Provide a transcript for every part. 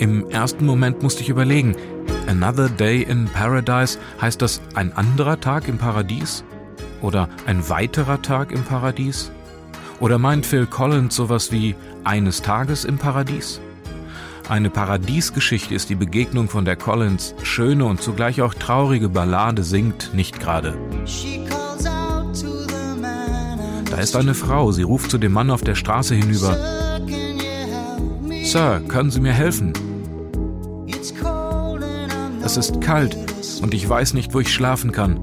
Im ersten Moment musste ich überlegen, Another Day in Paradise, heißt das ein anderer Tag im Paradies? Oder ein weiterer Tag im Paradies? Oder meint Phil Collins sowas wie eines Tages im Paradies? Eine Paradiesgeschichte ist die Begegnung, von der Collins schöne und zugleich auch traurige Ballade singt, nicht gerade. Da ist eine Frau, sie ruft zu dem Mann auf der Straße hinüber: Sir, können Sie mir helfen? Es ist kalt und ich weiß nicht, wo ich schlafen kann.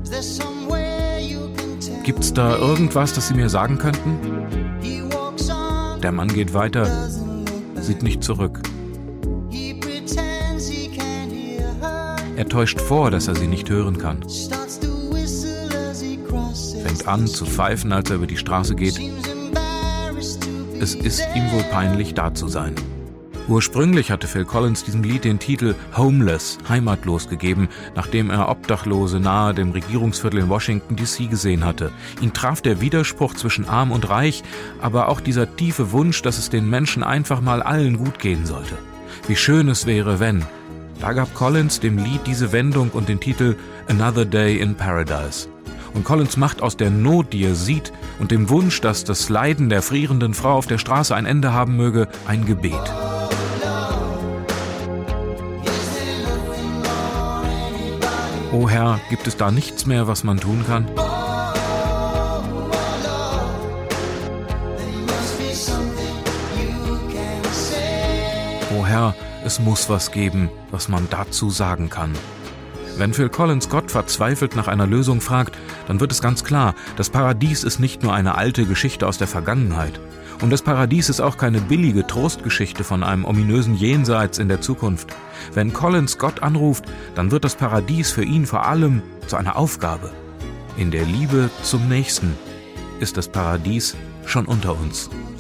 Gibt's da irgendwas, das Sie mir sagen könnten? Der Mann geht weiter, sieht nicht zurück. Er täuscht vor, dass er sie nicht hören kann. Fängt an zu pfeifen, als er über die Straße geht. Es ist ihm wohl peinlich, da zu sein. Ursprünglich hatte Phil Collins diesem Lied den Titel Homeless, heimatlos, gegeben, nachdem er Obdachlose nahe dem Regierungsviertel in Washington D.C. gesehen hatte. Ihn traf der Widerspruch zwischen arm und reich, aber auch dieser tiefe Wunsch, dass es den Menschen einfach mal allen gut gehen sollte. Wie schön es wäre, wenn. Da gab Collins dem Lied diese Wendung und den Titel Another Day in Paradise. Und Collins macht aus der Not, die er sieht, und dem Wunsch, dass das Leiden der frierenden Frau auf der Straße ein Ende haben möge, ein Gebet. O Herr, gibt es da nichts mehr, was man tun kann? O Herr, es muss was geben, was man dazu sagen kann. Wenn Phil Collins Gott verzweifelt nach einer Lösung fragt, dann wird es ganz klar, das Paradies ist nicht nur eine alte Geschichte aus der Vergangenheit. Und das Paradies ist auch keine billige Trostgeschichte von einem ominösen Jenseits in der Zukunft. Wenn Collins Gott anruft, dann wird das Paradies für ihn vor allem zu einer Aufgabe. In der Liebe zum Nächsten ist das Paradies schon unter uns.